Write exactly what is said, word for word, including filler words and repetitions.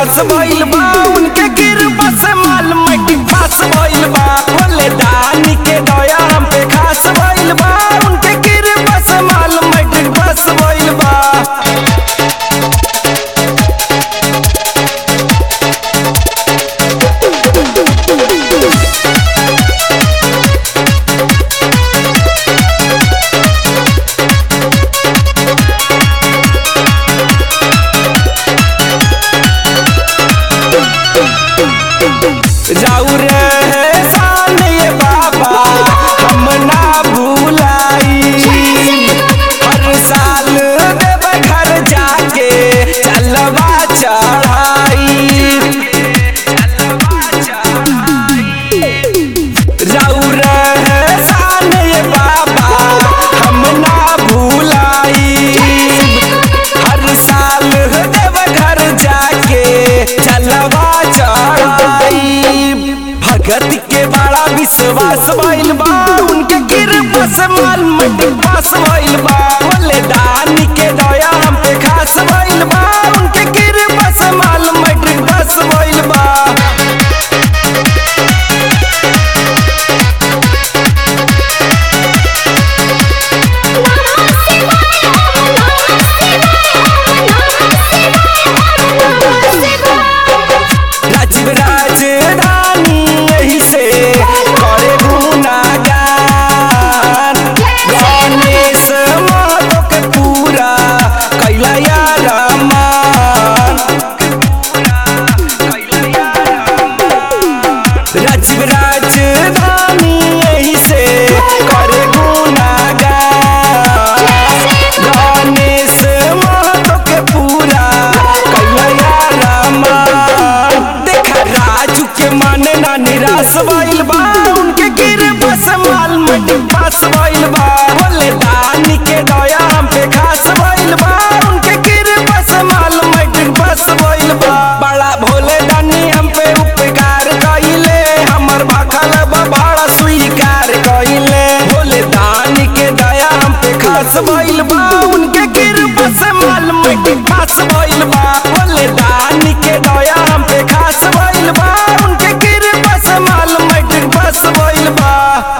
पास भइल बा उनके कृपा से माल मैट्रिक पास भइल बा। भोले दानी के दया हम पे खास भइल बा उनके कृपा से माल मैट्रिक पास भइल बा। जाऊ रे शान ये बाबा हम ना भूलाई, हर साल देव घर जाके चलवा चढ़ाई। जाऊ रे शान ये बाबा हम ना भूलाई, हर साल देव घर जाके चलवा चढ़ाई। भगत के बड़ा विश्वास भइल बा उनके कृपा से माल मैट्रिक पास भइल बा। भोले दानी के दया हम पे खास भइल बा उनके कृपा से माल मैट्रिक पास भइल बा। राजीव राजधानी यही से करे गुनागान, गणेश महतो के पूरा कैला या रमान। राजीव राजधानी यही से करे गुनागान, गणेश महतो के पूरा कैला या रमान। देखा राजू के मन ना निराश भइल बा उनके कृपा से माल मैट्रिक पास भइल बा। भोले दानी के दया हम पे खास भइल बा उनके कृपा से माल मैट्रिक पास भइल बा। बड़ा भोले दानी हम पे उपकार कइले हमर भाखल बा बड़ा स्वीकार कइले। भोले दानी के दया हम पे खास भइल बा उनके कृपा से माल मैट्रिक पास भइल बा। भोले दानी के दया हम पे खास भइल बा उनके कृपा से माल मैट्रिक पास भइल बा।